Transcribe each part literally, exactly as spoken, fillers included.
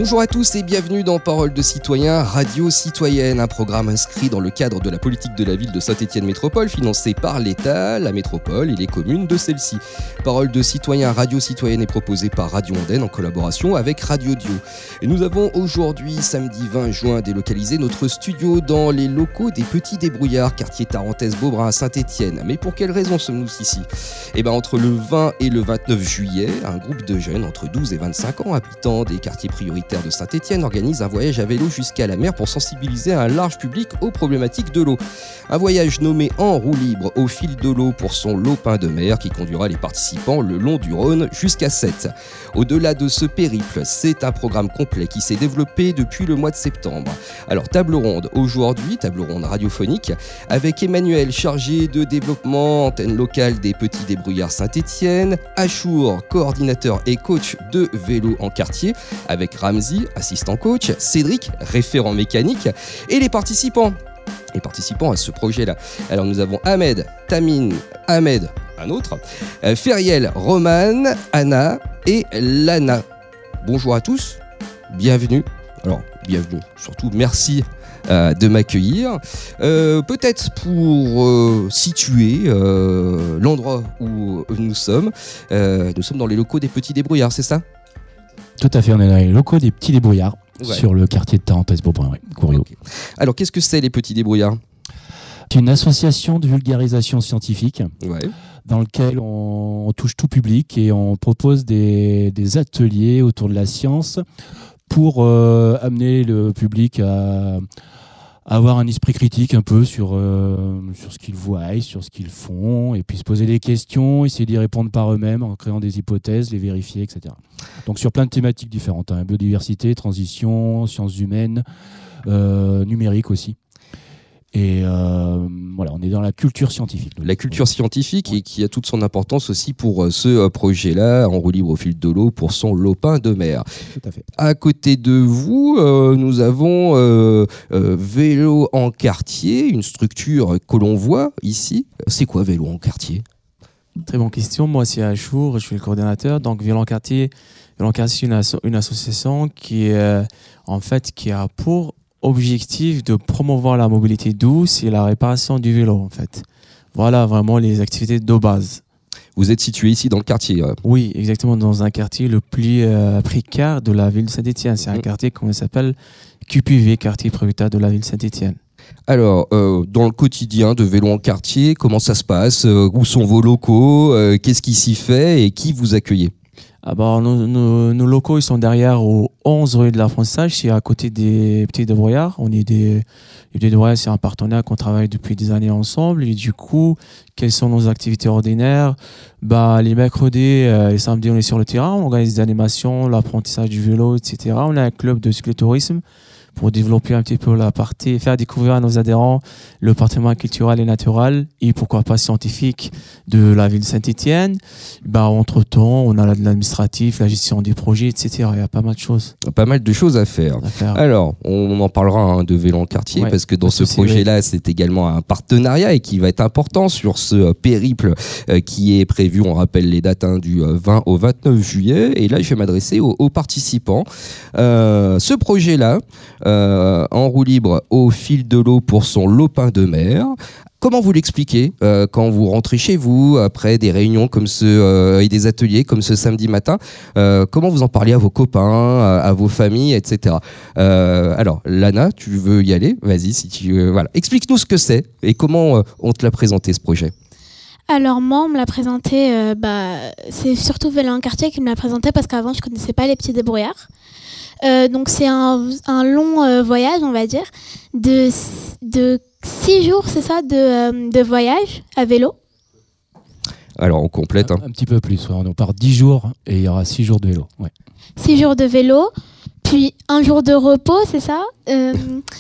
Bonjour à tous et bienvenue dans Parole de Citoyen, Radio Citoyenne, un programme inscrit dans le cadre de la politique de la ville de Saint-Étienne Métropole, financé par l'État, la métropole et les communes de celle-ci. Parole de Citoyen, Radio Citoyenne est proposée par Radio Ondaine en collaboration avec Radio Dio. Et nous avons aujourd'hui, samedi vingt juin, délocalisé notre studio dans les locaux des Petits Débrouillards, quartier Tarentaise-Beaubrun à Saint-Étienne. Mais pour quelles raisons sommes-nous ici ? Eh bien, entre le vingt et le vingt-neuf juillet, un groupe de jeunes entre douze et vingt-cinq ans, habitants des quartiers prioritaires de Saint-Étienne, organise un voyage à vélo jusqu'à la mer pour sensibiliser un large public aux problématiques de l'eau. Un voyage nommé En roue libre au fil de l'eau pour son lopin de mer qui conduira les participants le long du Rhône jusqu'à Sète. Au-delà de ce périple, c'est un programme complet qui s'est développé depuis le mois de septembre. Alors, table ronde aujourd'hui, table ronde radiophonique, avec Emmanuel, chargé de développement antenne locale des Petits Débrouillards Saint-Étienne, Achour, coordinateur et coach de vélo en quartier, avec Ramzi, assistant coach, Cédric, référent mécanique, et les participants. Les participants à ce projet-là. Alors nous avons Ahmed, Tamine, Ahmed, un autre, euh, Feriel, Romane, Anna et Lana. Bonjour à tous, bienvenue. Alors, bienvenue, surtout merci euh, de m'accueillir. Euh, peut-être pour euh, situer euh, l'endroit où nous sommes, euh, nous sommes dans les locaux des Petits Débrouillards, c'est ça ? Tout à fait, on est dans les locaux des Petits Débrouillards, ouais. Sur le quartier de Tarentaise-Beaubrun, ouais, Courriot. Okay. Alors, qu'est-ce que c'est les Petits Débrouillards ? C'est une association de vulgarisation scientifique, ouais. Dans laquelle on, on touche tout public et on propose des, des ateliers autour de la science pour euh, amener le public à, à avoir un esprit critique un peu sur, euh, sur ce qu'ils voient, sur ce qu'ils font, et puis se poser des questions, essayer d'y répondre par eux-mêmes en créant des hypothèses, les vérifier, et cetera. Donc sur plein de thématiques différentes, hein, biodiversité, transition, sciences humaines, euh, numérique aussi. Et euh, voilà, on est dans la culture scientifique. La culture scientifique, ouais. Et qui a toute son importance aussi pour ce projet-là, En roue libre au fil de l'eau pour son lopin de mer. Tout à fait. À côté de vous, euh, nous avons euh, euh, Vélo en quartier, une structure que l'on voit ici. C'est quoi Vélo en quartier ? Très bonne question. Moi, c'est Achour, je suis le coordinateur. Donc, Vélo en quartier, Vélo en quartier, c'est une, asso- une association qui, euh, en fait, qui a pour objectif de promouvoir la mobilité douce et la réparation du vélo, en fait. Voilà vraiment les activités de base. Vous êtes situé ici dans le quartier euh. Oui, exactement, dans un quartier le plus euh, précaire de la ville de Saint-Étienne. C'est un mmh. quartier, comment il s'appelle, Q P V, quartier prioritaire de la ville de Saint-Étienne. Alors, euh, dans le quotidien de Vélo en quartier, comment ça se passe ? euh, Où sont vos locaux ? euh, Qu'est-ce qui s'y fait et qui vous accueillez ? Ah bah, nos, nos, nos locaux ils sont derrière au onze rue de l'Apprentissage, c'est à côté des Petits Débrouillards. On est des, les Petits Débrouillards, c'est un partenaire qu'on travaille depuis des années ensemble. Et du coup, quelles sont nos activités ordinaires ? Bah, les mercredis, euh, les samedis, on est sur le terrain, on organise des animations, l'apprentissage du vélo, et cetera. On a un club de cyclotourisme pour développer un petit peu la partie, faire découvrir à nos adhérents le patrimoine culturel et naturel et pourquoi pas scientifique de la ville de Saint-Étienne. Bah, entre-temps, on a l'administratif, la gestion des projets, et cetera. Il y a pas mal de choses. Pas mal de choses à faire. À faire. Alors, on en parlera hein, de Vélo en quartier, ouais, parce que dans ce projet-là, vrai. C'est également un partenariat et qui va être important sur ce euh, périple euh, qui est prévu, on rappelle les dates hein, du euh, vingt au vingt-neuf juillet. Et là, je vais m'adresser aux, aux participants. Euh, ce projet-là, Euh, en roue libre au fil de l'eau pour son lopin de mer. Comment vous l'expliquez euh, quand vous rentrez chez vous après des réunions comme ce euh, et des ateliers comme ce samedi matin euh, Comment vous en parlez à vos copains, à, à vos familles, et cetera. Euh, alors, Lana, tu veux y aller ? Vas-y, si tu euh, voilà. Explique-nous ce que c'est et comment euh, on te l'a présenté ce projet. Alors moi, on me l'a présenté, euh, bah, c'est surtout Vélo en quartier qui me l'a présenté parce qu'avant, je ne connaissais pas les Petits Débrouillards. Euh, donc c'est un, un long euh, voyage, on va dire, de, de six jours, c'est ça, de, euh, de voyage à vélo. Alors on complète. Hein. Un, un petit peu plus, ouais. On part dix jours et il y aura six jours de vélo. Ouais. six jours de vélo, puis un jour de repos, c'est ça, euh,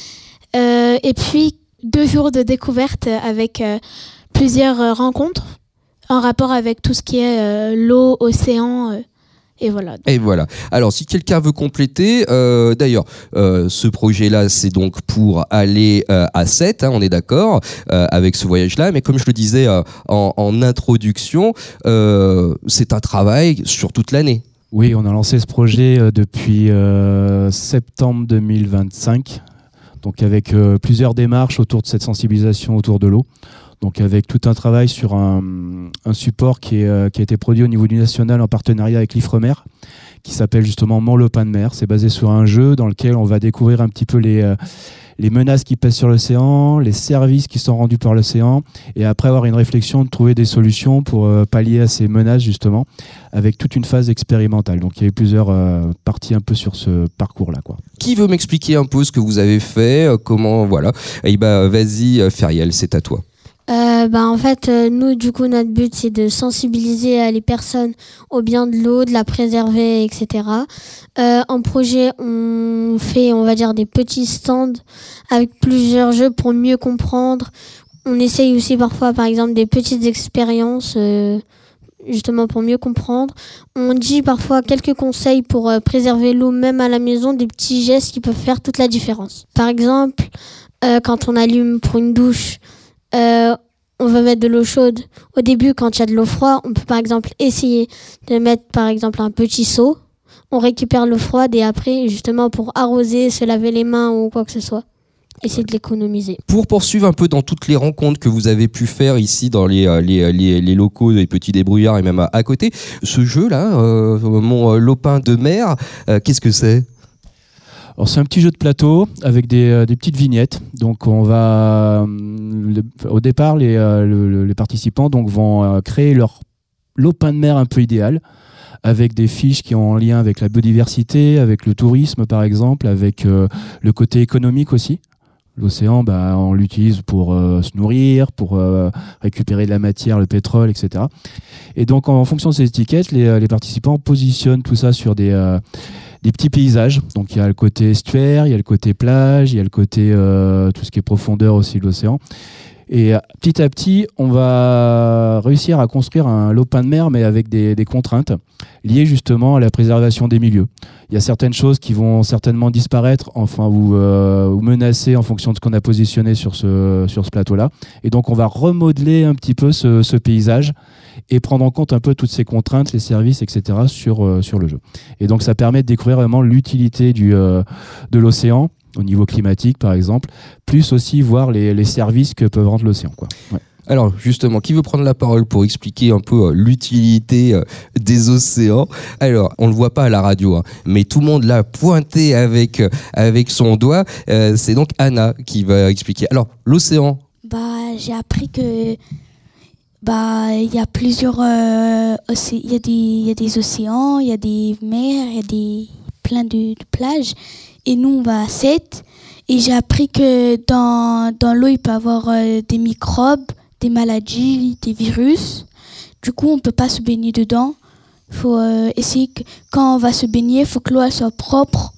euh, et puis deux jours de découverte avec euh, plusieurs euh, rencontres en rapport avec tout ce qui est euh, l'eau, océan. Euh, Et voilà. Et voilà. Alors, si quelqu'un veut compléter, euh, d'ailleurs, euh, ce projet-là, c'est donc pour aller euh, à Sète, hein, on est d'accord, euh, avec ce voyage-là. Mais comme je le disais euh, en, en introduction, euh, c'est un travail sur toute l'année. Oui, on a lancé ce projet euh, depuis euh, septembre deux mille vingt-cinq, donc avec euh, plusieurs démarches autour de cette sensibilisation autour de l'eau. Donc avec tout un travail sur un, un support qui, est, euh, qui a été produit au niveau du national en partenariat avec l'Ifremer, qui s'appelle justement Mon Lopin de mer. C'est basé sur un jeu dans lequel on va découvrir un petit peu les, euh, les menaces qui pèsent sur l'océan, les services qui sont rendus par l'océan, et après avoir une réflexion de trouver des solutions pour euh, pallier à ces menaces justement, avec toute une phase expérimentale. Donc il y a eu plusieurs euh, parties un peu sur ce parcours-là, quoi. Qui veut m'expliquer un peu ce que vous avez fait, euh, comment, voilà. Eh ben, vas-y, euh, Feriel, c'est à toi. Euh, bah, en fait, euh, nous, du coup, notre but, c'est de sensibiliser euh, les personnes au bien de l'eau, de la préserver, et cetera. Euh, en projet, on fait, on va dire, des petits stands avec plusieurs jeux pour mieux comprendre. On essaye aussi parfois, par exemple, des petites expériences, euh, justement pour mieux comprendre. On dit parfois quelques conseils pour euh, préserver l'eau, même à la maison, des petits gestes qui peuvent faire toute la différence. Par exemple, euh, quand on allume pour une douche, Euh, on va mettre de l'eau chaude. Au début, quand il y a de l'eau froide, on peut par exemple essayer de mettre par exemple un petit seau. On récupère l'eau froide et après, justement pour arroser, se laver les mains ou quoi que ce soit, essayer de l'économiser. Pour poursuivre un peu dans toutes les rencontres que vous avez pu faire ici dans les, les, les, les locaux des Petits Débrouillards et même à, à côté, ce jeu-là, euh, Mon Lopin de mer, euh, qu'est-ce que c'est ? Alors c'est un petit jeu de plateau avec des, euh, des petites vignettes. Donc on va, euh, le, au départ, les, euh, le, les participants donc, vont euh, créer leur lopin de mer un peu idéal, avec des fiches qui ont un lien avec la biodiversité, avec le tourisme par exemple, avec euh, le côté économique aussi. L'océan, bah, on l'utilise pour euh, se nourrir, pour euh, récupérer de la matière, le pétrole, et cetera. Et donc en fonction de ces étiquettes, les, les participants positionnent tout ça sur des... Euh, des petits paysages. Donc il y a le côté estuaire, il y a le côté plage, il y a le côté euh, tout ce qui est profondeur aussi de l'océan. Et petit à petit, on va réussir à construire un lopin de mer, mais avec des, des contraintes liées justement à la préservation des milieux. Il y a certaines choses qui vont certainement disparaître, enfin ou, euh, ou menacer en fonction de ce qu'on a positionné sur ce, sur ce plateau-là. Et donc on va remodeler un petit peu ce, ce paysage et prendre en compte un peu toutes ces contraintes, les services, et cetera sur, euh, sur le jeu. Et donc ça permet de découvrir vraiment l'utilité du, euh, de l'océan, au niveau climatique par exemple, plus aussi voir les, les services que peut rendre l'océan, quoi. Ouais. Alors justement, qui veut prendre la parole pour expliquer un peu euh, l'utilité euh, des océans ? Alors, on ne le voit pas à la radio, hein, mais tout le monde l'a pointé avec, euh, avec son doigt. Euh, c'est donc Anna qui va expliquer. Alors, l'océan. Bah, j'ai appris que bah il y a plusieurs euh, océ- il y a des il y a des océans, il y a des mers, il y a des plein de, de plages. Et nous, on va à sept. Et j'ai appris que dans, dans l'eau, il peut y avoir euh, des microbes, des maladies, des virus. Du coup, on ne peut pas se baigner dedans. Il faut euh, essayer que quand on va se baigner, il faut que l'eau soit propre.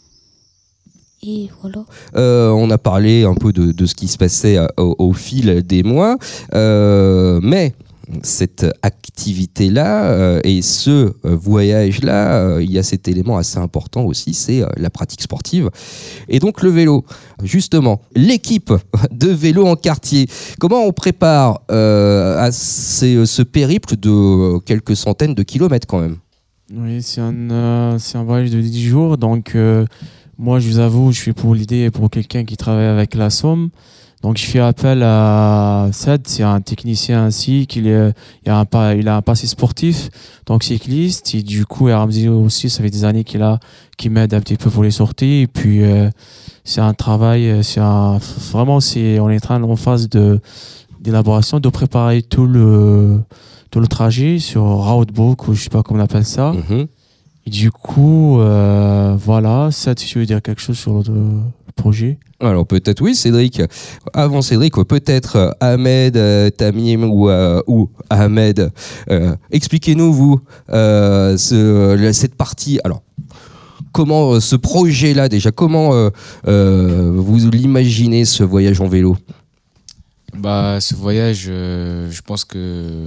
Et voilà. Euh, on a parlé un peu de, de ce qui se passait au, au fil des mois. Euh, mais... cette activité-là euh, et ce euh, voyage-là, euh, il y a cet élément assez important aussi, c'est euh, la pratique sportive. Et donc le vélo, justement, l'équipe de vélo en quartier, comment on prépare euh, à ces, ce périple de euh, quelques centaines de kilomètres quand même ? Oui, c'est un, euh, c'est un voyage de dix jours, donc euh, moi je vous avoue, je suis pour l'idée pour quelqu'un qui travaille avec la Somme. Donc je fais appel à Sad, c'est un technicien ainsi, qu'il est, il, a un, il a un passé sportif, donc cycliste, et du coup Ramzi aussi, ça fait des années qu'il a, qui m'aide un petit peu pour les sorties, et puis euh, c'est un travail, c'est un, vraiment c'est, on est en train en phase de d'élaboration, de préparer tout le tout le trajet sur roadbook ou je sais pas comment on appelle ça. Mm-hmm. Et du coup, euh, voilà, Sad, si tu veux dire quelque chose sur le, le projet. Alors peut-être oui, Cédric. Avant Cédric, peut-être euh, Ahmed, euh, Tamim ou, euh, ou Ahmed. Euh, expliquez-nous, vous, euh, ce, cette partie. Alors, comment euh, ce projet-là, déjà, comment euh, euh, vous l'imaginez, ce voyage en vélo ? Bah, ce voyage, euh, je pense que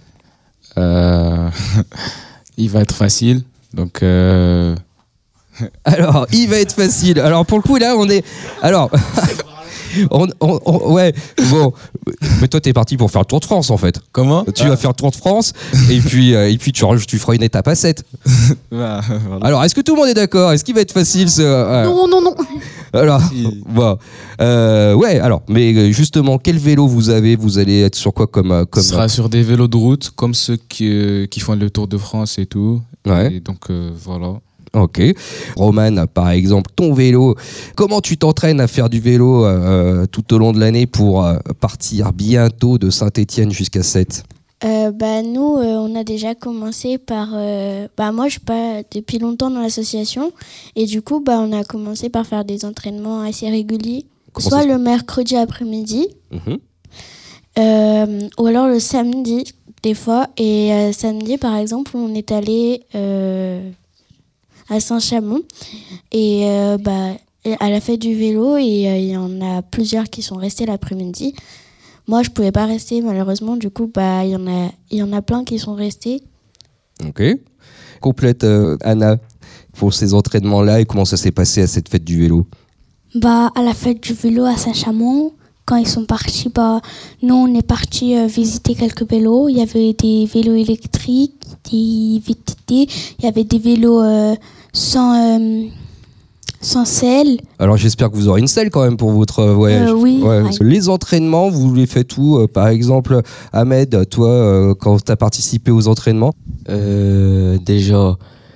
euh, il va être facile. Donc... Euh... Alors, il va être facile. Alors, pour le coup, là, on est... Alors, on, on, on, ouais, bon. Mais toi, t'es parti pour faire le Tour de France, en fait. Comment? Tu ah. vas faire le Tour de France, et puis, euh, et puis tu, tu feras une étape à sept. Bah, voilà. Alors, est-ce que tout le monde est d'accord? Est-ce qu'il va être facile ce... Euh... Non, non, non. Alors, bon. Euh, ouais, alors, mais justement, quel vélo vous avez? Vous allez être sur quoi comme... comme... Ce sera sur des vélos de route, comme ceux qui, euh, qui font le Tour de France et tout. Ouais. Et donc, euh, voilà. Ok. Roman, par exemple, ton vélo, comment tu t'entraînes à faire du vélo euh, tout au long de l'année pour euh, partir bientôt de Saint-Étienne jusqu'à Sète? euh, bah, Nous, euh, on a déjà commencé par... Euh, bah, moi, je suis pas depuis longtemps dans l'association. Et du coup, bah, on a commencé par faire des entraînements assez réguliers. Comment soit le mercredi après-midi, mmh. euh, ou alors le samedi, des fois. Et euh, samedi, par exemple, on est allé... Euh, à Saint-Chamond et euh, bah, à la fête du vélo et il euh, y en a plusieurs qui sont restés l'après-midi. Moi je pouvais pas rester malheureusement, du coup bah il y en a il y en a plein qui sont restés. Ok. Complète euh, Anna pour ces entraînements là et comment ça s'est passé à cette fête du vélo? Bah à la fête du vélo à Saint-Chamond, quand ils sont partis, bah nous on est partis euh, visiter quelques vélos. Il y avait des vélos électriques, des V T T, il y avait des vélos euh, sans, euh, sans selle. Alors j'espère que vous aurez une selle quand même pour votre voyage. Euh, oui. Ouais, ouais. Les entraînements, vous les faites où? euh, Par exemple, Ahmed, toi, euh, quand tu as participé aux entraînements? euh, Déjà,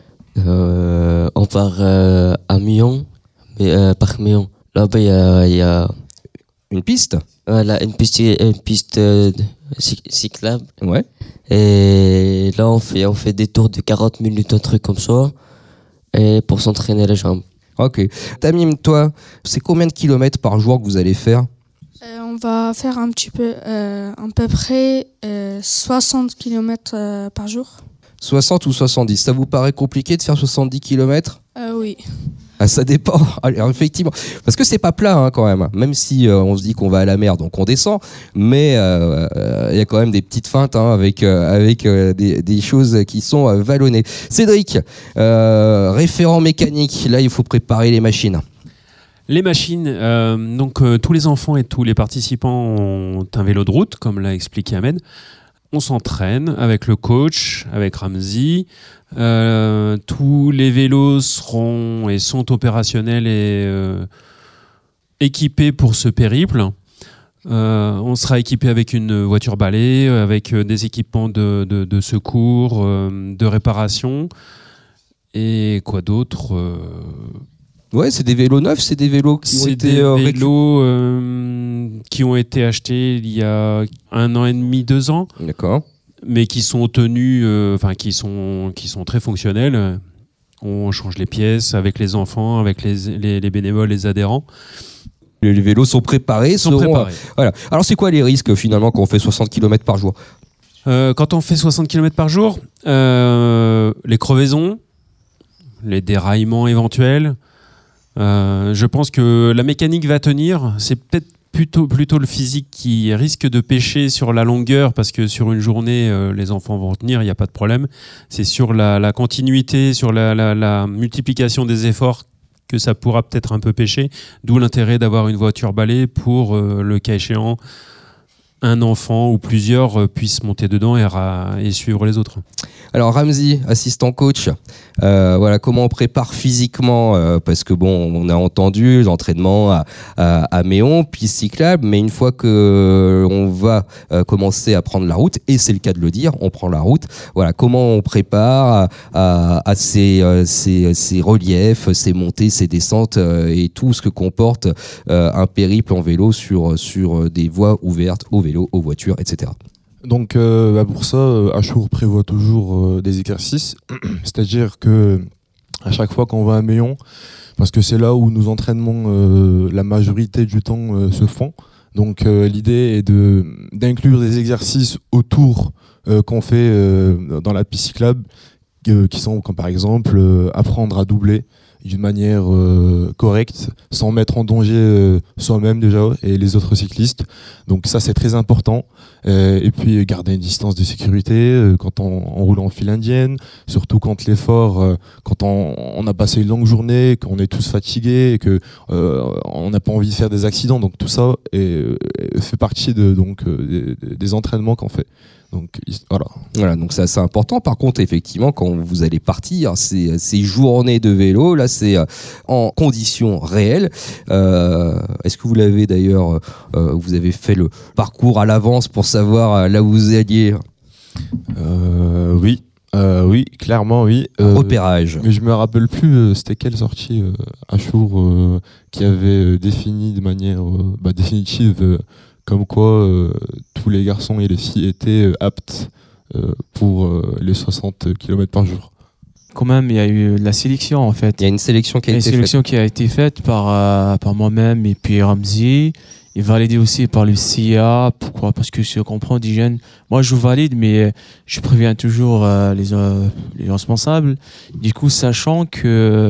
euh, on part euh, à Mion, mais, euh, par Mion. Là-bas, il y a, y a... Une piste? Voilà, une piste, une piste euh, cyclable. Ouais. Et là, on fait, on fait des tours de quarante minutes, un truc comme ça, et pour s'entraîner les jambes. Ok. Tamim, toi, c'est combien de kilomètres par jour que vous allez faire? euh, On va faire un petit peu, euh, à peu près euh, soixante kilomètres euh, par jour. soixante ou soixante-dix? Ça vous paraît compliqué de faire soixante-dix kilomètres? euh, Oui. Ah, ça dépend. Alors, effectivement, parce que c'est pas plat hein, quand même. Même si euh, on se dit qu'on va à la mer, donc on descend, mais il euh, euh, y a quand même des petites feintes hein, avec euh, avec euh, des, des choses qui sont euh, vallonnées. Cédric, euh, référent mécanique. Là, il faut préparer les machines. Les machines, euh, donc euh, tous les enfants et tous les participants ont un vélo de route, comme l'a expliqué Ahmed. On s'entraîne avec le coach, avec Ramzi. Euh, tous les vélos seront et sont opérationnels et euh, équipés pour ce périple. Euh, on sera équipé avec une voiture balai, avec des équipements de, de, de secours, euh, de réparation. Et quoi d'autre euh... Ouais, c'est des vélos neufs, c'est des vélos qui ont été des euh, vélos euh, qui ont été achetés il y a un an et demi, deux ans. D'accord. Mais qui sont tenus, enfin euh, qui sont qui sont très fonctionnels. On change les pièces avec les enfants, avec les les, les bénévoles, les adhérents. Les, les vélos sont préparés, sont seront, préparés. Euh, voilà. Alors c'est quoi les risques finalement quand on fait soixante kilomètres par jour? euh, Quand on fait soixante kilomètres par jour, euh, les crevaisons, les déraillements éventuels. Euh, je pense que la mécanique va tenir. C'est peut-être plutôt, plutôt le physique qui risque de pêcher sur la longueur, parce que sur une journée, euh, les enfants vont tenir, il n'y a pas de problème. C'est sur la, la continuité, sur la, la, la multiplication des efforts que ça pourra peut-être un peu pêcher. D'où l'intérêt d'avoir une voiture balai pour, euh, le cas échéant, un enfant ou plusieurs euh, puissent monter dedans et, ra- et suivre les autres. Alors Ramzi, assistant coach, euh, voilà comment on prépare physiquement, euh, parce que bon, on a entendu l'entraînement à, à, à Méon, piste cyclable, mais une fois que on va euh, commencer à prendre la route, et c'est le cas de le dire, on prend la route. Voilà comment on prépare à, à, à ces, euh, ces, ces reliefs, ces montées, ces descentes euh, et tout ce que comporte euh, un périple en vélo sur sur des voies ouvertes au vélo, aux voitures, et cetera. Donc euh, bah pour ça, euh, Achour prévoit toujours euh, des exercices, c'est-à-dire que à chaque fois qu'on va à Méon, parce que c'est là où nos entraînements, euh, la majorité du temps, euh, se font. Donc euh, l'idée est de d'inclure des exercices autour euh, qu'on fait euh, dans la piste cyclable, euh, qui sont comme par exemple euh, apprendre à doubler, d'une manière euh, correcte, sans mettre en danger euh, soi-même déjà et les autres cyclistes. Donc ça c'est très important. Euh, et puis garder une distance de sécurité euh, quand on, on roule en file indienne, surtout quand l'effort, euh, quand on, on a passé une longue journée, qu'on est tous fatigués et que euh, on n'a pas envie de faire des accidents. Donc tout ça est, est, fait partie de donc euh, des, des entraînements qu'on fait. Donc voilà. Voilà, donc c'est assez important. Par contre, effectivement, quand vous allez partir, ces, ces journées de vélo, là, c'est en conditions réelles. Euh, est-ce que vous l'avez d'ailleurs, euh, vous avez fait le parcours à l'avance pour savoir là où vous alliez? euh, Oui. Euh, oui, clairement, oui. Euh, Repérage. Mais je me rappelle plus, euh, c'était quelle sortie euh, à Chour euh, qui avait euh, défini de manière euh, bah, définitive euh, comme quoi euh, tous les garçons et les filles étaient euh, aptes euh, pour euh, les soixante kilomètres par jour. Quand même, il y a eu la sélection en fait. Il y a une sélection qui a Il y a été une sélection faite. qui a été faite par, euh, par moi-même et puis Ramzi, et validée aussi par le C I A. Pourquoi? Parce que je comprends des jeunes. Moi, je valide, mais je préviens toujours euh, les, euh, les responsables. Du coup, sachant que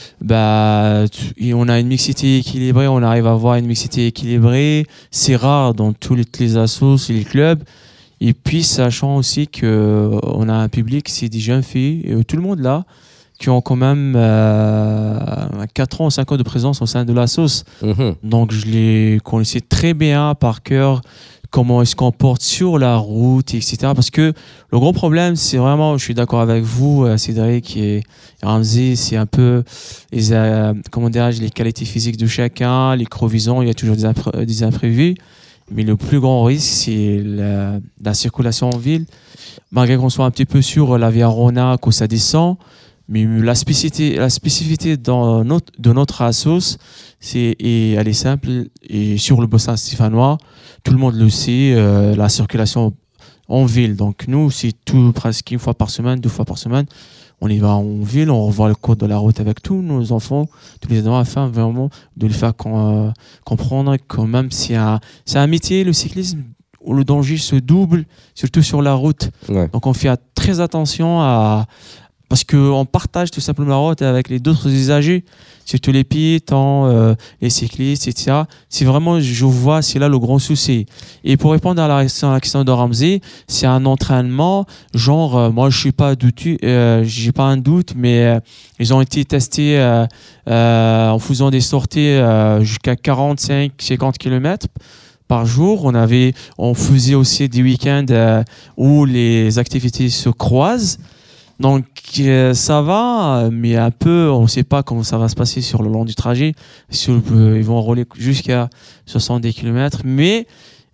bah, tu, on a une mixité équilibrée, on arrive à avoir une mixité équilibrée. C'est rare dans tous les, les assos et les clubs. Et puis, sachant aussi que on a un public, c'est des jeunes filles, et tout le monde là, qui ont quand même euh, quatre ans ou cinq ans de présence au sein de la sauce. Mmh. Donc je les connaissais très bien par cœur, comment ils se comportent sur la route, et cetera. Parce que le gros problème, c'est vraiment, je suis d'accord avec vous, Cédric et Ramzi, c'est un peu les, euh, comment dirais-je, les qualités physiques de chacun, les crevaisons, il y a toujours des, impré- des imprévus. Mais le plus grand risque, c'est la, la circulation en ville. Malgré qu'on soit un petit peu sur la Via Rona, que ça descend, mais la spécificité, la spécificité dans notre, de notre assos, c'est, et elle est simple, et sur le bassin stéphanois, tout le monde le sait, euh, la circulation en ville. Donc nous, c'est tout presque une fois par semaine, deux fois par semaine. On y va en ville, on revoit le code de la route avec tous nos enfants, tous les enfants, afin vraiment de les faire com- comprendre que même c'est un, c'est un métier, le cyclisme, où le danger se double, surtout sur la route. Ouais. Donc on fait très attention à... Parce qu'on partage tout simplement la route avec les autres usagers, surtout les piétons, euh, les cyclistes, et cetera. C'est vraiment, je vois, c'est là le grand souci. Et pour répondre à la, à la question de Ramzi, c'est un entraînement, genre, euh, moi je suis pas doutu, euh, j'ai pas un doute, mais euh, ils ont été testés euh, euh, en faisant des sorties euh, jusqu'à quarante-cinq à cinquante kilomètres par jour. On avait, on faisait aussi des week-ends euh, où les activités se croisent. Donc euh, ça va, mais un peu, on ne sait pas comment ça va se passer sur le long du trajet. Sur, euh, ils vont rouler jusqu'à soixante-dix kilomètres. Mais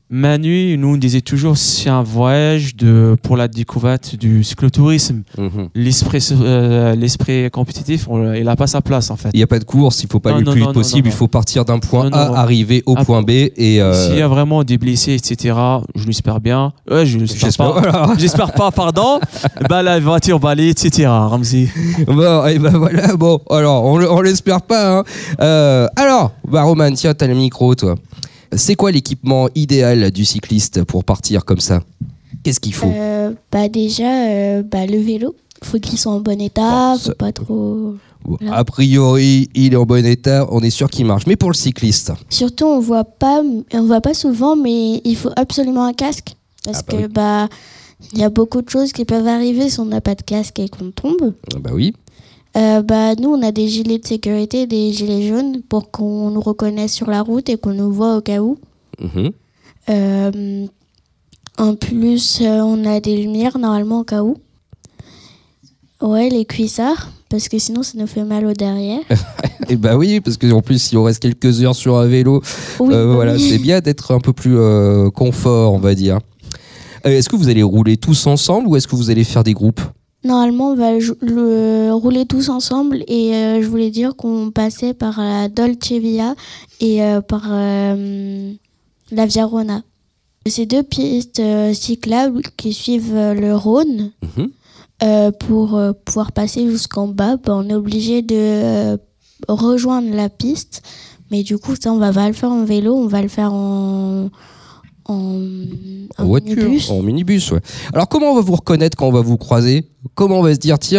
Manu nous disait toujours c'est un voyage de, pour la découverte du cyclotourisme. Mmh. L'esprit, euh, l'esprit compétitif, on, il n'a pas sa place en fait. Il n'y a pas de course, il ne faut pas Non, aller le non, plus non, vite non, possible, non, il faut partir d'un point non, A, non, arriver au ah, point B. Et euh... S'il y a vraiment des blessés, et cetera, je l'espère bien. Ouais, je l'espère J'espère, pas. voilà. J'espère pas, pardon. Bah, la voiture va aller, et cetera. Ramzi. Bon, et ben voilà, bon, alors, on, on l'espère pas. Hein. Euh, alors, bah, Roman, tiens, t'as le micro, toi. C'est quoi l'équipement idéal du cycliste pour partir comme ça? Qu'est-ce qu'il faut? Euh, bah déjà, euh, bah, le vélo, faut qu'il soit en bon état, Bon, faut ça- pas trop. Bon, Voilà. a priori, il est en bon état, on est sûr qu'il marche. Mais pour le cycliste, Surtout, on voit pas, on voit pas souvent, mais il faut absolument un casque parce Ah bah que oui. bah il y a beaucoup de choses qui peuvent arriver si on n'a pas de casque et qu'on tombe. bah oui. Euh, bah nous, on a des gilets de sécurité, des gilets jaunes pour qu'on nous reconnaisse sur la route et qu'on nous voit au cas où. Mhm. Euh, en plus, euh, on a des lumières normalement au cas où. Ouais, les cuissards, parce que sinon ça nous fait mal au derrière. Et bah oui, parce qu'en plus, si on reste quelques heures sur un vélo, Oui, euh, bah voilà, oui. c'est bien d'être un peu plus euh, confort, on va dire. Euh, est-ce que vous allez rouler tous ensemble ou est-ce que vous allez faire des groupes? Normalement, on va le, le rouler tous ensemble et euh, je voulais dire qu'on passait par la Dolce Via et euh, par euh, la Via Rona. C'est deux pistes euh, cyclables qui suivent euh, le Rhône. Mhm. Euh, pour euh, pouvoir passer jusqu'en bas, bah, on est obligé de euh, rejoindre la piste. Mais du coup, ça, on va pas le faire en vélo, on va le faire en, en, En voiture, minibus. en minibus, ouais. Alors, comment on va vous reconnaître quand on va vous croiser? Comment on va se dire, tiens,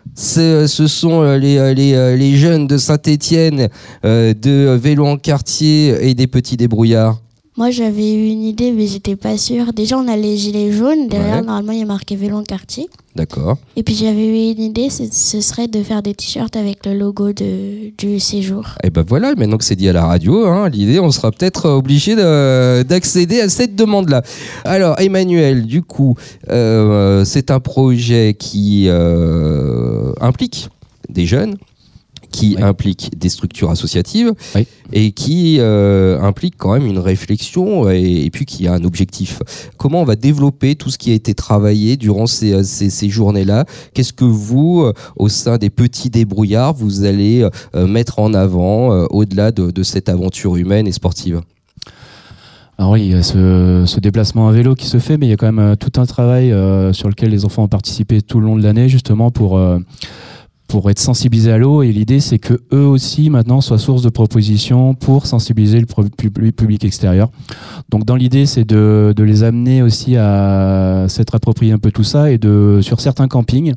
Ce sont les, les, les jeunes de Saint-Étienne, euh, de Vélo en quartier et des petits débrouillards. Moi, j'avais eu une idée, mais j'étais pas sûre. Déjà, on a les gilets jaunes. Derrière, Ouais. normalement, il y a marqué Vélo en quartier. D'accord. Et puis, j'avais eu une idée, c'est- ce serait de faire des t-shirts avec le logo de, du séjour. Et ben voilà, maintenant que c'est dit à la radio, hein, l'idée, on sera peut-être obligé de- d'accéder à cette demande-là. Alors, Emmanuel, du coup, euh, c'est un projet qui euh, implique des jeunes, qui Oui. implique des structures associatives Oui. et qui euh, implique quand même une réflexion et, et puis qui a un objectif. Comment on va développer tout ce qui a été travaillé durant ces, ces, ces journées-là? Qu'est-ce que vous, euh, au sein des petits débrouillards, vous allez euh, mettre en avant euh, au-delà de, de cette aventure humaine et sportive? Alors oui, il y a ce, ce déplacement à vélo qui se fait, mais il y a quand même euh, tout un travail euh, sur lequel les enfants ont participé tout le long de l'année, justement pour euh, pour être sensibilisés à l'eau. Et l'idée, c'est que eux aussi maintenant soient source de propositions pour sensibiliser le pro- public, public extérieur. Donc dans l'idée, c'est de, de les amener aussi à s'être approprié un peu tout ça et de sur certains campings,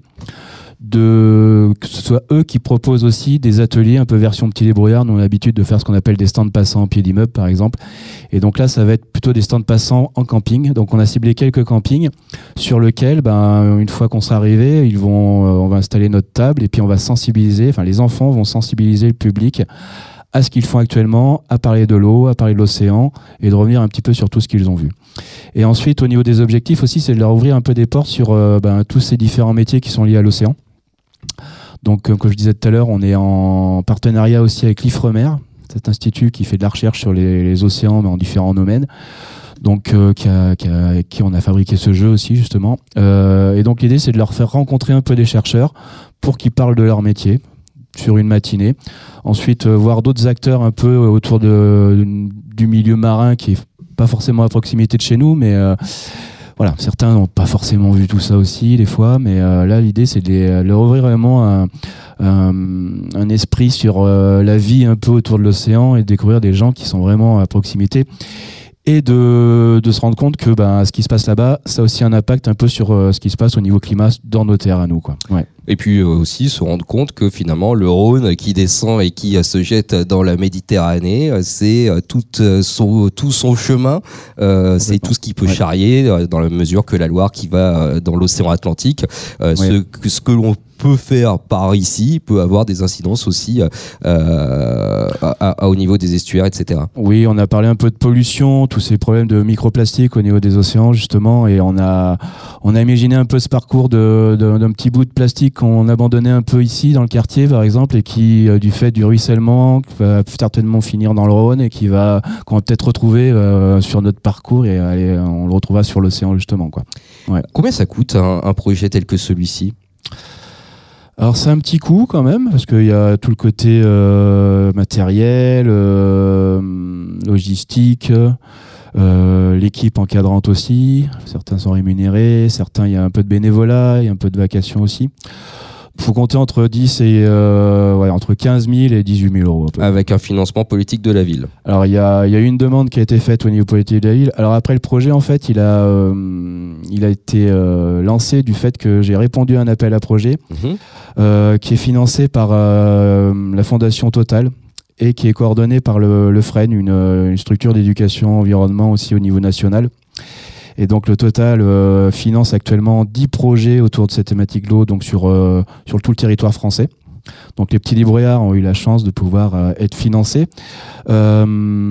de que ce soit eux qui proposent aussi des ateliers un peu version petit débrouillard. Nous on a l'habitude de faire ce qu'on appelle des stands passants au pied d'immeuble par exemple, et donc là ça va être plutôt des stands passants en camping. Donc on a ciblé quelques campings sur lesquels ben, une fois qu'on sera arrivé, ils vont, euh, on va installer notre table et puis on va sensibiliser, enfin les enfants vont sensibiliser le public à ce qu'ils font actuellement, à parler de l'eau, à parler de l'océan et de revenir un petit peu sur tout ce qu'ils ont vu. Et ensuite au niveau des objectifs aussi, c'est de leur ouvrir un peu des portes sur euh, ben, tous ces différents métiers qui sont liés à l'océan. Donc, euh, comme je disais tout à l'heure, on est en partenariat aussi avec l'Ifremer, cet institut qui fait de la recherche sur les, les océans, mais en différents domaines. Donc, euh, qui a, qui a, avec qui on a fabriqué ce jeu aussi, justement. Euh, et donc, l'idée, c'est de leur faire rencontrer un peu des chercheurs pour qu'ils parlent de leur métier sur une matinée. Ensuite, euh, voir d'autres acteurs un peu autour de, du milieu marin qui est pas forcément à proximité de chez nous, mais... Euh, Voilà, certains n'ont pas forcément vu tout ça aussi des fois, mais euh, là l'idée c'est de les, leur ouvrir vraiment un, un, un esprit sur euh, la vie un peu autour de l'océan et de découvrir des gens qui sont vraiment à proximité et de, de se rendre compte que ben, ce qui se passe là-bas, ça a aussi un impact un peu sur euh, ce qui se passe au niveau climat dans nos terres à nous, quoi. Ouais. Et puis euh, aussi se rendre compte que finalement le Rhône qui descend et qui euh, se jette dans la Méditerranée, euh, c'est euh, tout, euh, son, tout son chemin, euh, c'est tout ce qui peut Ouais. charrier euh, dans la mesure que la Loire qui va euh, dans l'océan Atlantique, euh, Ouais. ce, que, ce que l'on peut faire par ici peut avoir des incidences aussi euh, à, à, au niveau des estuaires, et cetera. Oui, on a parlé un peu de pollution, tous ces problèmes de microplastique au niveau des océans justement, et on a on a imaginé un peu ce parcours de, de, d'un petit bout de plastique qu'on abandonnait un peu ici dans le quartier par exemple, et qui euh, du fait du ruissellement va certainement finir dans le Rhône et qui va qu'on va peut-être retrouver euh, sur notre parcours et aller, on le retrouvera sur l'océan justement, quoi. Ouais. Combien ça coûte un, un projet tel que celui-ci? Alors c'est un petit coup quand même, parce qu'il y a tout le côté euh, matériel, euh, logistique, euh, l'équipe encadrante aussi. Certains sont rémunérés, certains il y a un peu de bénévolat, il y a un peu de vacations aussi. Il faut compter entre dix et euh, ouais, entre quinze mille et dix-huit mille euros. Avec un financement politique de la ville. Alors il y a, il y a eu une demande qui a été faite au niveau politique de la ville. Alors après le projet en fait il a, euh, il a été euh, lancé du fait que j'ai répondu à un appel à projet Mmh. euh, qui est financé par euh, la Fondation Total et qui est coordonné par le, le F R E N, une, une structure d'éducation environnement aussi au niveau national. Et donc le Total euh, finance actuellement dix projets autour de cette thématique de l'eau, donc sur, euh, sur tout le territoire français. Donc les petits débrouillards ont eu la chance de pouvoir euh, être financés. Euh,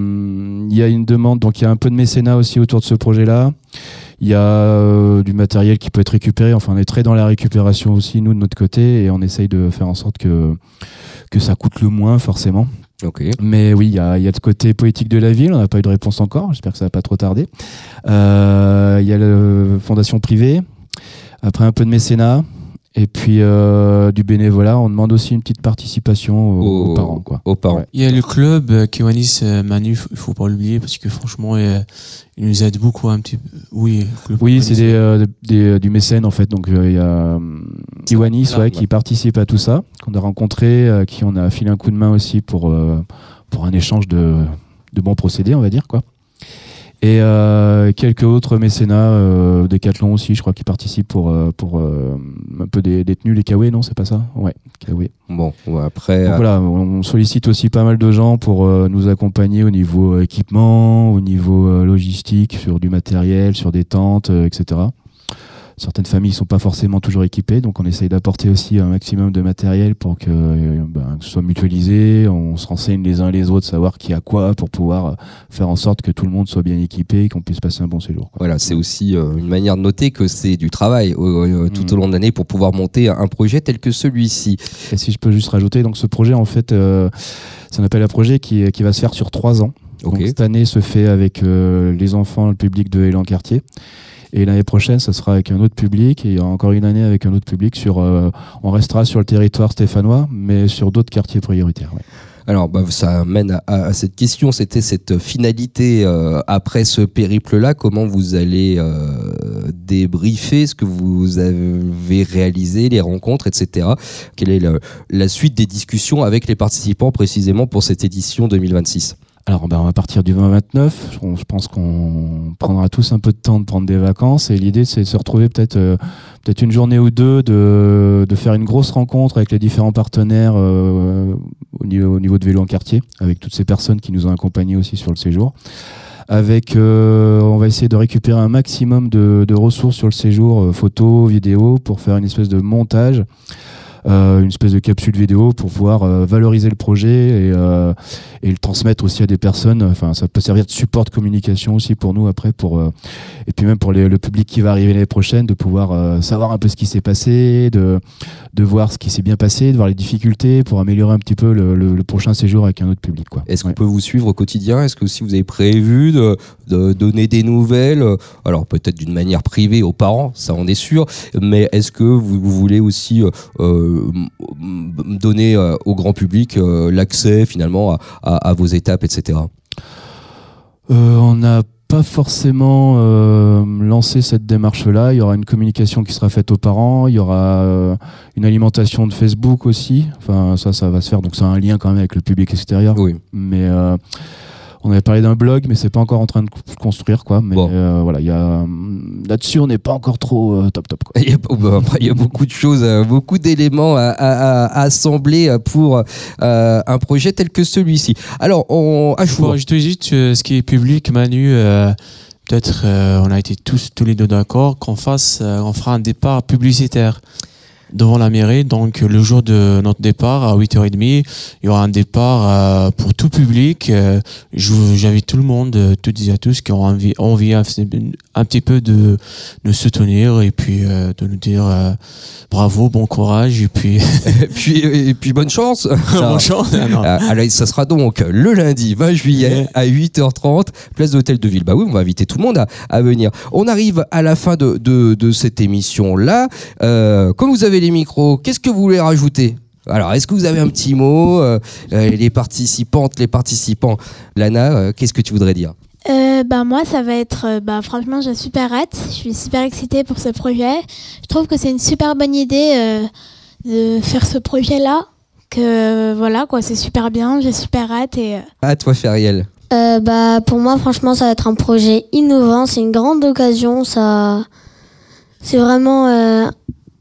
il y a une demande, donc il y a un peu de mécénat aussi autour de ce projet-là. Il y a euh, du matériel qui peut être récupéré. Enfin, on est très dans la récupération aussi, nous, de notre côté, et on essaye de faire en sorte que, que ça coûte le moins, forcément. Okay. Mais oui, il y a, y a le côté politique de la ville, on n'a pas eu de réponse encore, j'espère que ça va pas trop tarder. Euh, il y a la fondation privée, après un peu de mécénat, et puis euh, du bénévolat. On demande aussi une petite participation aux, aux, aux parents, quoi. Aux parents. Ouais. Il y a le club euh, Kiwanis euh, Manu, il faut pas l'oublier parce que franchement, euh, il nous aide beaucoup un petit peu. Oui, le club Oui, Kiwanis. c'est des, euh, des, du mécène en fait. Donc il euh, y a euh, Kiwanis Voilà, ouais, ouais. qui participe à tout ça, qu'on a rencontré, euh, qui on a filé un coup de main aussi pour, euh, pour un échange de, de bons procédés, on va dire, quoi. Et euh, quelques autres mécénats, euh, Decathlon aussi, je crois, qui participent pour, euh, pour euh, un peu des, des tenues, les Kawaii, non, c'est pas ça? Ouais, Kawaii. Bon, ouais, après. Donc euh... voilà, on sollicite aussi pas mal de gens pour euh, nous accompagner au niveau euh, équipement, au niveau euh, logistique, sur du matériel, sur des tentes, euh, et cetera. Certaines familles ne sont pas forcément toujours équipées, donc on essaye d'apporter aussi un maximum de matériel pour que, euh, ben, que ce soit mutualisé, on se renseigne les uns les autres, savoir qui a quoi pour pouvoir faire en sorte que tout le monde soit bien équipé et qu'on puisse passer un bon séjour, quoi. Voilà, c'est aussi euh, une manière de noter que c'est du travail euh, tout mmh. au long de l'année pour pouvoir monter un projet tel que celui-ci. Et si je peux juste rajouter, donc ce projet, en fait, euh, c'est un appel à projet qui, qui va se faire sur trois ans. Okay. Donc cette année se fait avec euh, les enfants, le public de Élan Quartier. Et l'année prochaine, ça sera avec un autre public. Et il y aura encore une année avec un autre public. Sur, euh, on restera sur le territoire stéphanois, mais sur d'autres quartiers prioritaires. Ouais. Alors, bah, ça mène à, à cette question. C'était cette finalité euh, après ce périple-là. Comment vous allez euh, débriefer ce que vous avez réalisé, les rencontres, et cetera. Quelle est la, la suite des discussions avec les participants précisément pour cette édition deux mille vingt-six ? Alors, ben, on va partir du vingt vingt-neuf. Je pense qu'on prendra tous un peu de temps de prendre des vacances. Et l'idée, c'est de se retrouver peut-être euh, peut-être une journée ou deux, de, de faire une grosse rencontre avec les différents partenaires euh, au, niveau, au niveau de Vélo en Quartier, avec toutes ces personnes qui nous ont accompagnés aussi sur le séjour. Avec, euh, on va essayer de récupérer un maximum de, de ressources sur le séjour, euh, photos, vidéos, pour faire une espèce de montage. Euh, une espèce de capsule vidéo pour pouvoir euh, valoriser le projet et, euh, et le transmettre aussi à des personnes. Enfin, ça peut servir de support de communication aussi pour nous après, pour euh, et puis même pour les, le public qui va arriver l'année prochaine, de pouvoir euh, savoir un peu ce qui s'est passé, de de voir ce qui s'est bien passé, de voir les difficultés pour améliorer un petit peu le, le, le prochain séjour avec un autre public, quoi. Est-ce ouais. qu'on peut vous suivre au quotidien? Est-ce que aussi vous avez prévu de, de donner des nouvelles? Alors peut-être d'une manière privée aux parents, ça on est sûr, mais est-ce que vous, vous voulez aussi euh, donner euh, au grand public euh, l'accès finalement à, à, à vos étapes, et cetera. Euh, on n'a pas forcément euh, lancé cette démarche-là. Il y aura une communication qui sera faite aux parents. Il y aura euh, une alimentation de Facebook aussi. Enfin, ça, ça va se faire. Donc, c'est un lien quand même avec le public extérieur. Oui. Mais euh, on avait parlé d'un blog, mais c'est pas encore en train de construire, quoi. Mais bon. euh, voilà, il y a là-dessus, on n'est pas encore trop euh, top top, quoi. Il y a, bah, après, il y a beaucoup de choses, euh, beaucoup d'éléments à, à, à assembler pour euh, un projet tel que celui-ci. Alors, on. Ah, je pour ajouter juste euh, ce qui est public, Manu. Euh, peut-être, euh, on a été tous tous les deux d'accord qu'on fasse, euh, on fera un départ publicitaire devant la mairie. Donc le jour de notre départ à huit heures trente, il y aura un départ euh, pour tout public. Euh, j'invite tout le monde, euh, toutes et à tous qui ont envie, envie un, un petit peu de nous soutenir et puis euh, de nous dire euh, bravo, bon courage et puis et puis et puis bonne chance. Bonne chance. Ah, non. Alors ça sera donc le lundi vingt juillet à huit heures trente, place de l'Hôtel de Ville. Bah oui, on va inviter tout le monde à, à venir. On arrive à la fin de de, de cette émission là. Euh, comme vous avez les micros, qu'est-ce que vous voulez rajouter? Alors, est-ce que vous avez un petit mot, euh, les participantes, les participants? Lana, euh, qu'est-ce que tu voudrais dire? Euh, bah moi ça va être euh, bah franchement j'ai super hâte, je suis super excitée pour ce projet. Je trouve que c'est une super bonne idée euh, de faire ce projet là, que voilà quoi, c'est super bien, j'ai super hâte. Et euh... à toi Feriel. Euh, bah pour moi franchement ça va être un projet innovant, c'est une grande occasion, ça c'est vraiment euh...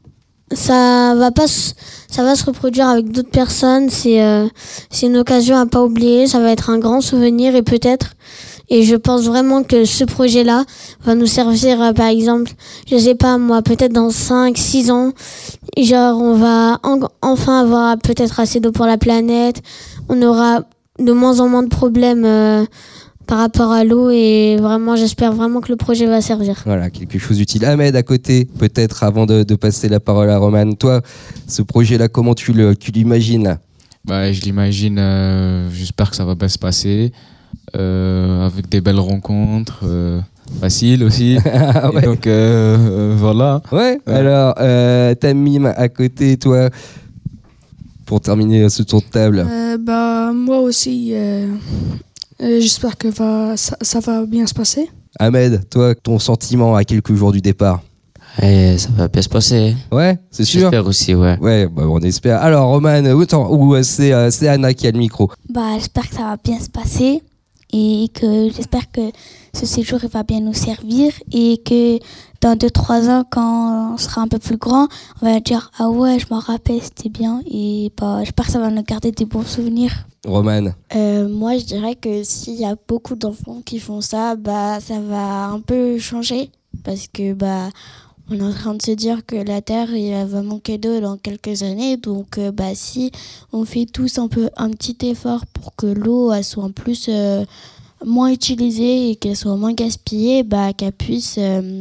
ça va pas ça va se reproduire avec d'autres personnes, c'est euh... c'est une occasion à pas oublier, ça va être un grand souvenir et peut-être et je pense vraiment que ce projet-là va nous servir, euh, par exemple, je sais pas moi, peut-être dans cinq six ans, genre on va en- enfin avoir peut-être assez d'eau pour la planète, on aura de moins en moins de problèmes euh, par rapport à l'eau et vraiment j'espère vraiment que le projet va servir. Voilà, quelque chose d'utile. Ahmed, à côté, peut-être avant de, de passer la parole à Roman, toi, ce projet-là, comment tu, le, tu l'imagines? Bah, je l'imagine, euh, j'espère que ça va bien se passer. Euh, avec des belles rencontres, euh, faciles aussi. Ah ouais. Et donc euh, euh, voilà. Ouais, ouais. Alors, euh, Tamim, à côté, toi, pour terminer ce tour de table. Euh, bah, moi aussi, euh, euh, j'espère que va, ça, ça va bien se passer. Ahmed, toi, ton sentiment à quelques jours du départ? Et ça va bien se passer. Ouais, c'est sûr. J'espère aussi, ouais. Ouais, bah, on espère. Alors, Roman, autant, ou c'est, euh, c'est Anna qui a le micro. Bah j'espère que ça va bien se passer. et que j'espère que ce séjour il va bien nous servir et que dans deux trois ans, quand on sera un peu plus grand, on va dire « Ah ouais, je m'en rappelle, c'était bien » et bah, j'espère que ça va nous garder des bons souvenirs. Romane. Euh, moi, je dirais que s'il y a beaucoup d'enfants qui font ça, bah, ça va un peu changer parce que bah, on est en train de se dire que la Terre il va manquer d'eau dans quelques années. Donc, euh, bah, si on fait tous un, peu, un petit effort pour que l'eau elle soit en plus euh, moins utilisée et qu'elle soit moins gaspillée, bah, qu'elle puisse... Euh,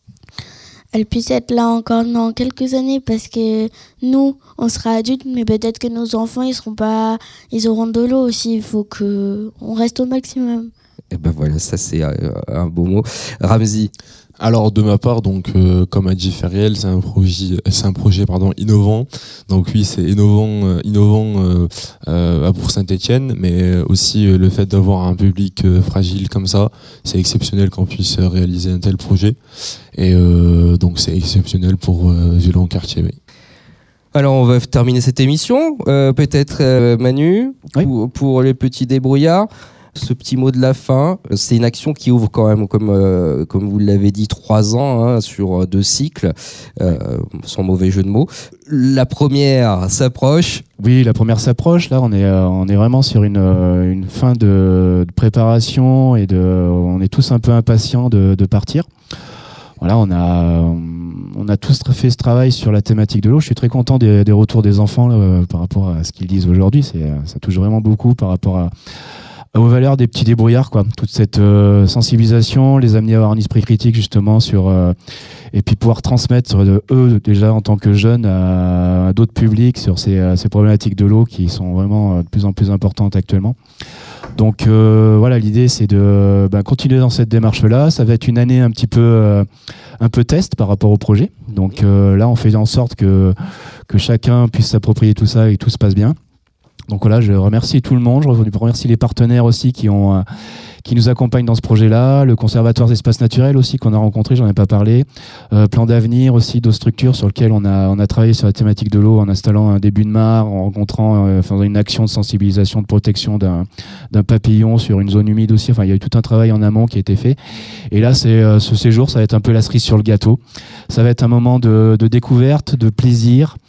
elle puisse être là encore dans quelques années parce que nous, on sera adultes, mais peut-être que nos enfants, ils seront pas, ils auront de l'eau aussi. Il faut que on reste au maximum. Et ben voilà, ça c'est un beau mot. Ramzi. Alors de ma part, donc euh, comme a dit Feriel, c'est un projet, c'est un projet pardon innovant. Donc oui, c'est innovant, euh, innovant euh, euh, pour Saint-Étienne, mais aussi euh, le fait d'avoir un public euh, fragile comme ça, c'est exceptionnel qu'on puisse réaliser un tel projet. Et euh, donc c'est exceptionnel pour euh, Villers-en-Quartier. Oui. Alors on va terminer cette émission. Euh, peut-être euh, Manu oui. pour, pour les petits débrouillards. Ce petit mot de la fin, c'est une action qui ouvre quand même, comme, euh, comme vous l'avez dit, trois ans hein, sur deux cycles, euh, sans mauvais jeu de mots. La première s'approche. Oui, la première s'approche. Là, on est, euh, on est vraiment sur une, euh, une fin de, de préparation et de, on est tous un peu impatients de, de partir. Voilà, on a, on a tous fait ce travail sur la thématique de l'eau. Je suis très content des, des retours des enfants là, par rapport à ce qu'ils disent aujourd'hui. C'est, ça touche vraiment beaucoup par rapport à aux valeurs des petits débrouillards, quoi. Toute cette euh, sensibilisation, les amener à avoir un esprit critique justement sur euh, et puis pouvoir transmettre de eux déjà en tant que jeunes à, à d'autres publics sur ces, euh, ces problématiques de l'eau qui sont vraiment euh, de plus en plus importantes actuellement. Donc euh, voilà, l'idée c'est de bah, continuer dans cette démarche-là. Ça va être une année un petit peu euh, un peu test par rapport au projet. Donc euh, là, on fait en sorte que que chacun puisse s'approprier tout ça et que tout se passe bien. Donc voilà, je remercie tout le monde, je remercie les partenaires aussi qui ont euh, qui nous accompagnent dans ce projet-là, le Conservatoire d'espaces naturels aussi qu'on a rencontré, j'en ai pas parlé, euh, Plan d'avenir aussi, d'autres structures sur lesquelles on a on a travaillé sur la thématique de l'eau en installant un début de mare, en rencontrant, euh, faisant une action de sensibilisation, de protection d'un d'un papillon sur une zone humide aussi. Enfin, il y a eu tout un travail en amont qui a été fait. Et là, c'est euh, ce séjour, ça va être un peu la cerise sur le gâteau. Ça va être un moment de, de découverte, de plaisir,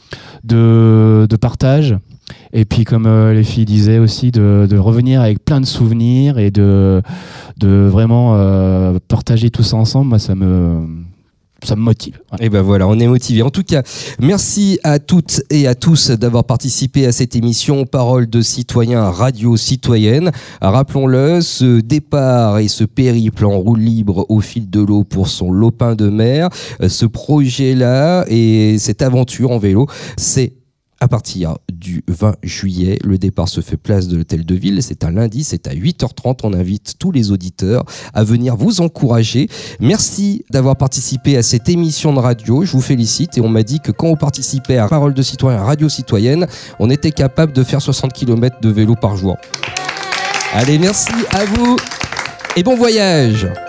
de de partage. Et puis, comme euh, les filles disaient aussi, de, de revenir avec plein de souvenirs et de, de vraiment euh, partager tout ça ensemble, moi, ça me, ça me motive. Voilà. Et ben voilà, on est motivé. En tout cas, merci à toutes et à tous d'avoir participé à cette émission Parole de citoyens, radio citoyenne. Rappelons-le, ce départ et ce périple en roue libre au fil de l'eau pour son lopin de mer, ce projet-là et cette aventure en vélo, c'est à partir du vingt juillet, le départ se fait place de l'Hôtel de Ville. C'est un lundi, c'est à huit heures trente. On invite tous les auditeurs à venir vous encourager. Merci d'avoir participé à cette émission de radio. Je vous félicite et on m'a dit que quand on participait à Parole de citoyen, radio citoyenne, on était capable de faire soixante kilomètres de vélo par jour. Allez, merci à vous et bon voyage.